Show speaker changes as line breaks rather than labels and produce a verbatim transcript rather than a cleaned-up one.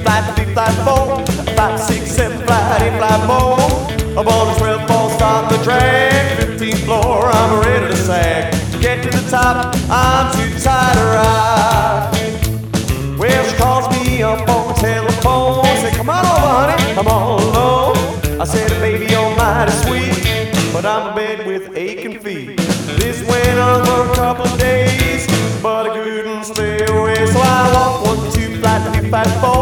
flight three, flight four, flight six, seven, flight eight, flight more. I'm on the twelfth floor, starting the drag. fifteenth floor, I'm ready to sag. To get to the top, I'm too tired to ride. Well, she calls me up on the telephone, say, come on over, honey, I'm all alone. I said, baby, you're mighty sweet, but I'm in bed with aching feet.